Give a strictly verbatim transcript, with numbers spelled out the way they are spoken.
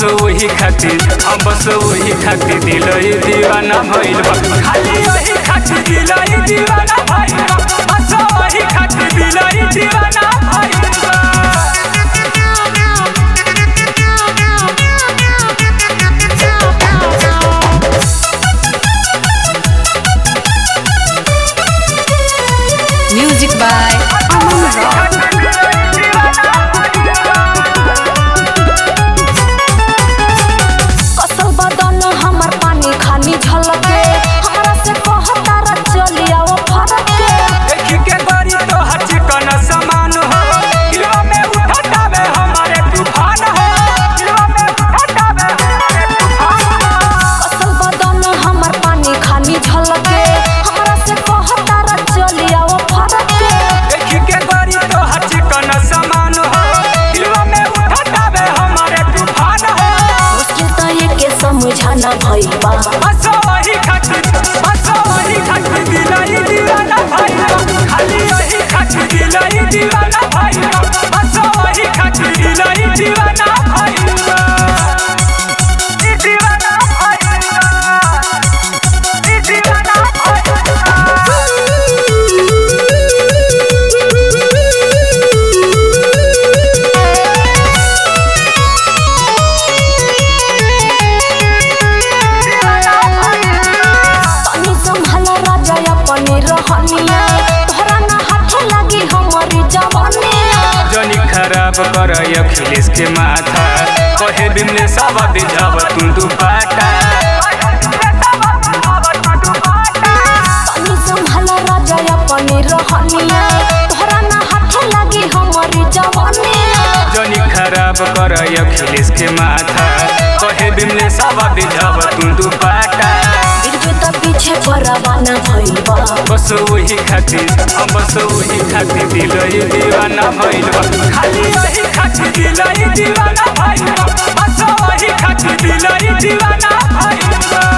वही खातिर हम बस वही खातिर दिलई दीवाना भइल बा खाली वही खातिर दिलई दीवाना भइल बा बस वही खातिर दिलई दीवाना भइल बा। Music by Aman Rock. कसल बदन हमर पानी खानी झलके हमरा से कहता र चलिया वो फरक के देखी के गरी तो हर चिकन समान हो दिलवा में उठतावे हमारे तूफान हो दिलवा में उठतावे हमारे तूफान हो। कसल बदन हमर पानी खानी झलके हमरा से कहता र चलिया वो फरक के देखी के गरी तो हर चिकन समान हो दिलवा में उठतावे हमारे तूफान हो। मुश्किल त ये के समझाना भइल बा बस वही खातिर बस वही खातिर दिलई दीवाना भइल बा खाली वही खातिर दिलई दीवाना भइल बा बस वही खातिर दिलई दीवाना भइल बा। ई दीवाना भइल बा ई दीवाना भइल बा। तनी संभला राजा अपनी रहनिया तोहरा ना हाथ लागी हमरी जवानिया जनी खराब कर अखिलेश के माथा कहे बिमले सब दिझाव तू दुपाटा। तनी संभला राजा अपनी रहनिया तोहरा ना हाथ लागी हमरी जवानिया जनी खराब कर अखिलेश के माथा कहे बिमले सब दिझाव तू दुपाटा। बिरजू त पीछे परवाना भइल बा बस वही खातिर हम बस वही खातिर दिलई दीवाना भइल बा खाली वही खातिर दिलई दीवाना भइल बा बस वही खातिर दिलई दीवाना भइल बा।